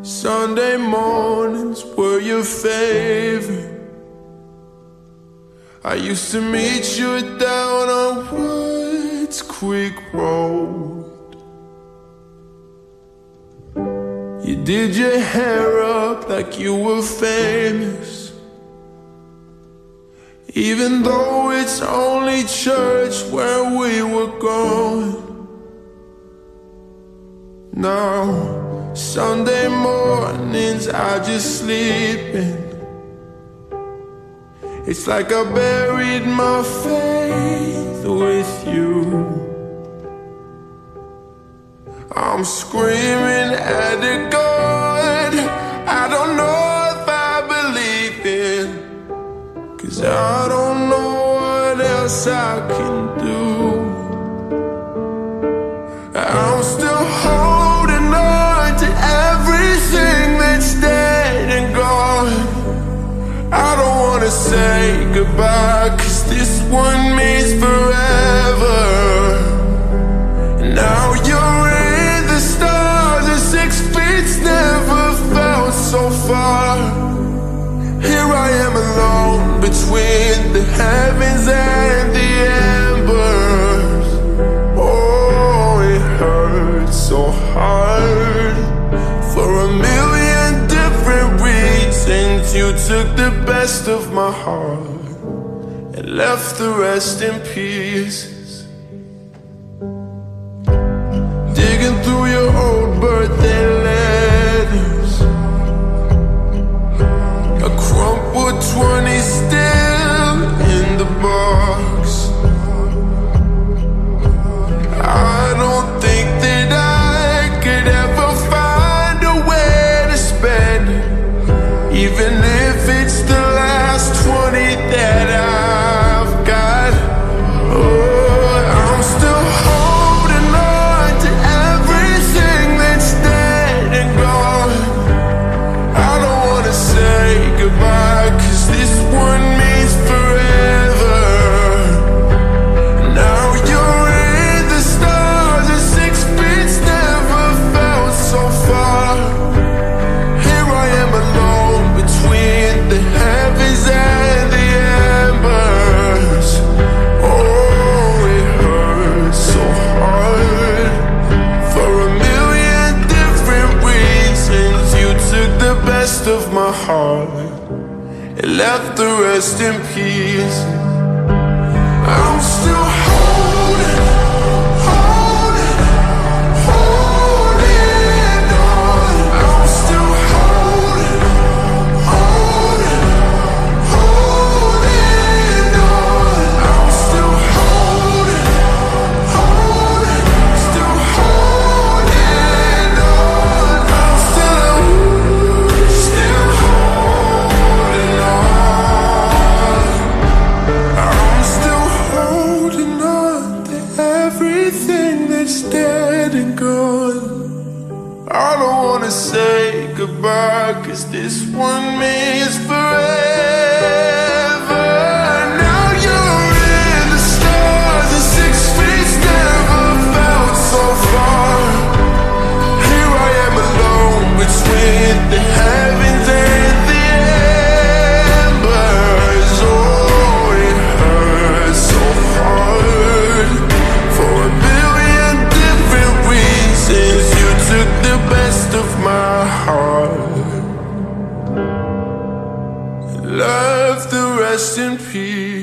Sunday mornings were your favorite. I used to meet you down on Woods Creek Road. You did your hair up like you were famous, even though it's only church where we were going. Now, Sunday mornings I just sleep in. It's like I buried my faith with you. I'm screaming at the God I don't know if I believe in, 'cause I don't know what else I can do. I'm still holding on to everything that's dead and gone. I don't wanna say goodbye, 'cause this one means forever. Now you're in the stars and 6 feet's never felt so far. Here I am alone between the heavens and the embers. Oh, it hurts so hard. For a million different reasons, you took the best of my heart and left the rest in pieces. Digging through your old birthday letters, a crumpled 20 still in the box. I don't think that I could ever find a way to spend it, even if it's the last 20 that I've got. Oh, I'm still holding on to everything that's dead and gone. I don't wanna say goodbye, 'cause this one means forever. Now you're in the stars and 6 feet's never felt so far. Here I am alone between the heavens and the embers. Oh, it hurts so hard. For a million different reasons, you took the best of my heart and left the rest in peace. I'm still holding on. I'm still holding on. I'm still holding on. Still holding on. I'm still holding on. I'm still holding on to everything that's dead and gone. I don't wanna say goodbye, 'cause this one means forever. Now you're in the stars and 6 feet's never felt so far. Here I am alone between the heavens and the embers. Oh, it hurts so hard. For a billion different reasons, you took the best of my heart, left the rest in peace.